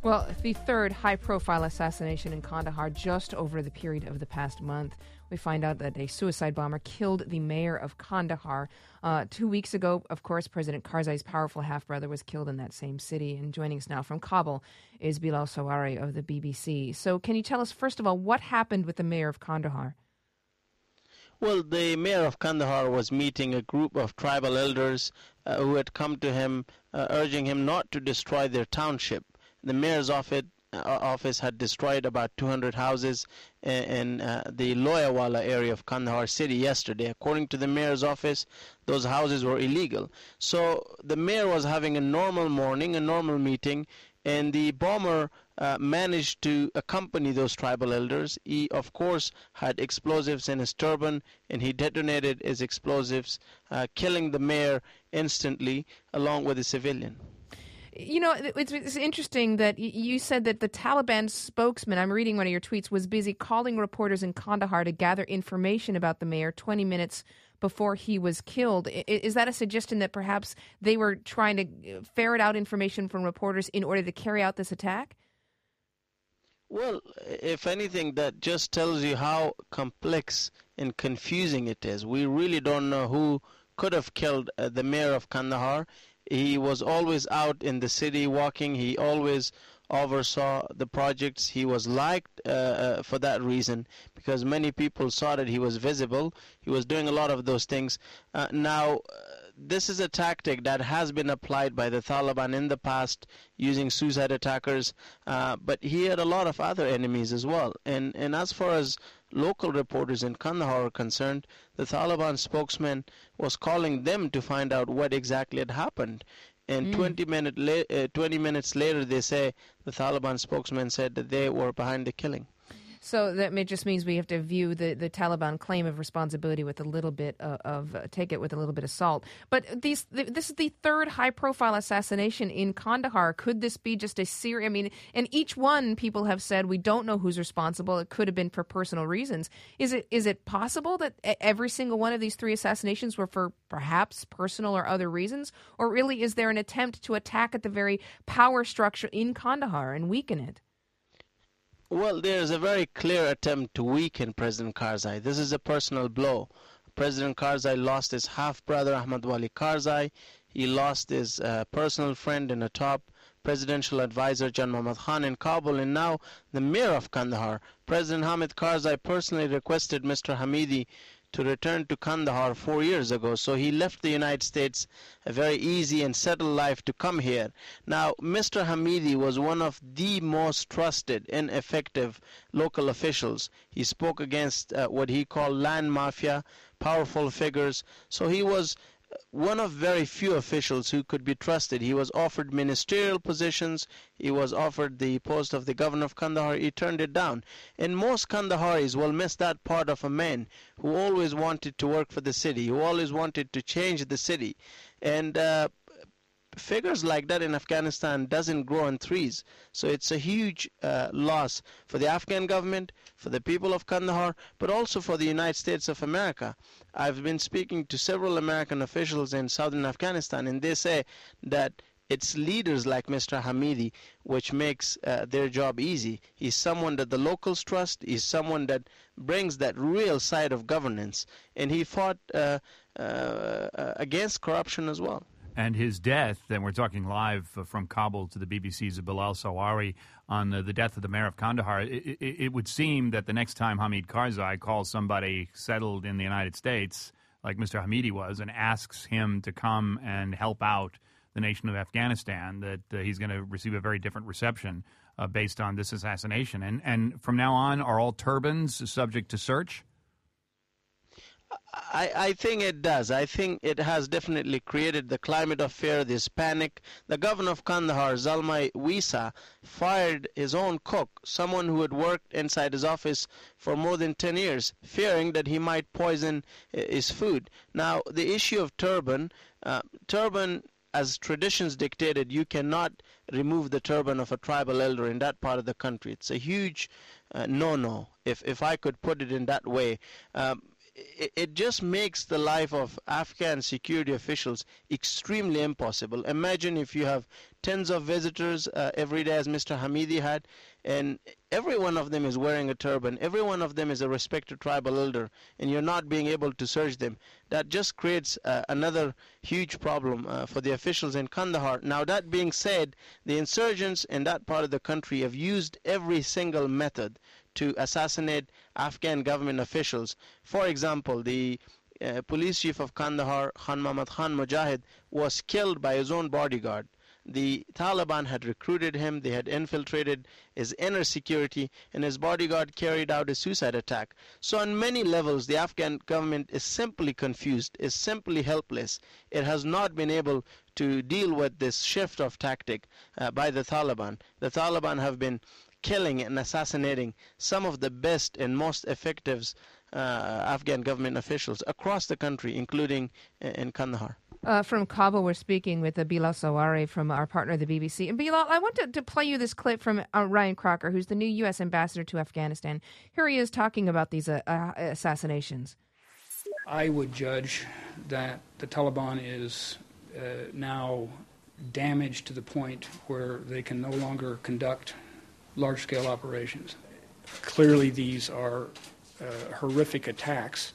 Well, the third high-profile assassination in Kandahar just over the period of the past month. We find out that a suicide bomber killed the mayor of Kandahar. 2 weeks ago, of course, President Karzai's powerful half-brother was killed in that same city. And joining us now from Kabul is Bilal Sawari of the BBC. So can you tell us, first of all, what happened with the mayor of Kandahar? Well, the mayor of Kandahar was meeting a group of tribal elders who had come to him, urging him not to destroy their township. The mayor's office had destroyed about 200 houses in the Loyawala area of Kandahar city yesterday. According to the mayor's office, those houses were illegal. So the mayor was having a normal morning, a normal meeting, and the bomber managed to accompany those tribal elders. He, of course, had explosives in his turban, and he detonated his explosives, killing the mayor instantly, along with a civilian. You know, it's interesting that you said that the Taliban spokesman, I'm reading one of your tweets, was busy calling reporters in Kandahar to gather information about the mayor 20 minutes before he was killed. Is that a suggestion that perhaps they were trying to ferret out information from reporters in order to carry out this attack? Well, if anything, that just tells you how complex and confusing it is. We really don't know who could have killed the mayor of Kandahar. He was always out in the city walking. He always oversaw the projects. He was liked for that reason, because many people saw that he was visible. He was doing a lot of those things. Now, this is a tactic that has been applied by the Taliban in the past, using suicide attackers, but he had a lot of other enemies as well. And as far as local reporters in Kandahar are concerned, the Taliban spokesman was calling them to find out what exactly had happened. And 20 minutes later, they say, the Taliban spokesman said that they were behind the killing. So that just means we have to view the Taliban claim of responsibility with a little bit take it with a little bit of salt. But this is the third high-profile assassination in Kandahar. Could this be just a series? I mean, and each one, people have said, we don't know who's responsible. It could have been for personal reasons. Is it possible that every single one of these three assassinations were for perhaps personal or other reasons? Or really, is there an attempt to attack at the very power structure in Kandahar and weaken it? Well, there is a very clear attempt to weaken President Karzai. This is a personal blow. President Karzai lost his half-brother, Ahmad Wali Karzai. He lost his personal friend and a top presidential advisor, Jan Mohammad Khan, in Kabul. And now the mayor of Kandahar, President Hamid Karzai, personally requested Mr. Hamidi to return to Kandahar 4 years ago. So he left the United States, a very easy and settled life, to come here. Now, Mr. Hamidi was one of the most trusted and effective local officials. He spoke against what he called land mafia, powerful figures. So he was one of very few officials who could be trusted. He was offered ministerial positions. He was offered the post of the governor of Kandahar. He turned it down. And most Kandaharis will miss that part of a man who always wanted to work for the city, who always wanted to change the city. And figures like that in Afghanistan doesn't grow on trees. So it's a huge loss for the Afghan government, for the people of Kandahar, but also for the United States of America. I've been speaking to several American officials in southern Afghanistan, and they say that it's leaders like Mr. Hamidi which makes their job easy. He's someone that the locals trust. He's someone that brings that real side of governance. And he fought against corruption as well. And his death, and we're talking live from Kabul to the BBC's Bilal Sawari on the death of the mayor of Kandahar, it would seem that the next time Hamid Karzai calls somebody settled in the United States, like Mr. Hamidi was, and asks him to come and help out the nation of Afghanistan, that he's going to receive a very different reception based on this assassination. And from now on, are all turbans subject to search? I think it does. I think it has definitely created the climate of fear, this panic. The governor of Kandahar, Zalmay Wisa, fired his own cook, someone who had worked inside his office for more than 10 years, fearing that he might poison his food. Now, the issue of turban, as traditions dictated, you cannot remove the turban of a tribal elder in that part of the country. It's a huge no-no, if I could put it in that way. it just makes the life of Afghan security officials extremely impossible. Imagine if you have tens of visitors every day, as Mr. Hamidi had, and every one of them is wearing a turban, every one of them is a respected tribal elder, and you're not being able to search them. That just creates another huge problem for the officials in Kandahar. Now, that being said, the insurgents in that part of the country have used every single method to assassinate Afghan government officials. For example, the police chief of Kandahar, Khan Muhammad Khan Mujahid, was killed by his own bodyguard. The Taliban had recruited him, they had infiltrated his inner security, and his bodyguard carried out a suicide attack. So on many levels, the Afghan government is simply confused, is simply helpless. It has not been able to deal with this shift of tactic by the Taliban. The Taliban have been killing and assassinating some of the best and most effective Afghan government officials across the country, including in Kandahar. From Kabul, we're speaking with Bilal Sawari from our partner, the BBC. And Bilal, I want to play you this clip from Ryan Crocker, who's the new U.S. ambassador to Afghanistan. Here he is talking about these assassinations. I would judge that the Taliban is now damaged to the point where they can no longer conduct large-scale operations. Clearly, these are horrific attacks,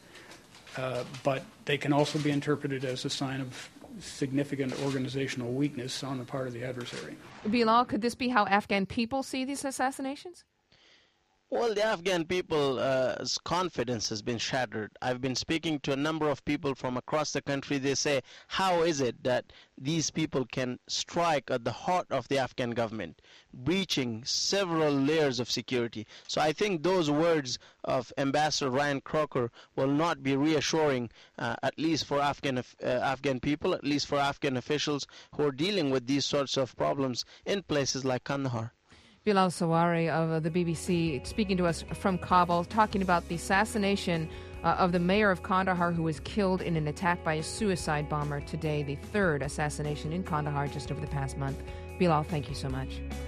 but they can also be interpreted as a sign of significant organizational weakness on the part of the adversary. Bilal, could this be how Afghan people see these assassinations? Well, the Afghan people's confidence has been shattered. I've been speaking to a number of people from across the country. They say, how is it that these people can strike at the heart of the Afghan government, breaching several layers of security? So I think those words of Ambassador Ryan Crocker will not be reassuring, at least for Afghan people, at least for Afghan officials who are dealing with these sorts of problems in places like Kandahar. Bilal Sawari of the BBC speaking to us from Kabul, talking about the assassination of the mayor of Kandahar, who was killed in an attack by a suicide bomber today, the third assassination in Kandahar just over the past month. Bilal, thank you so much.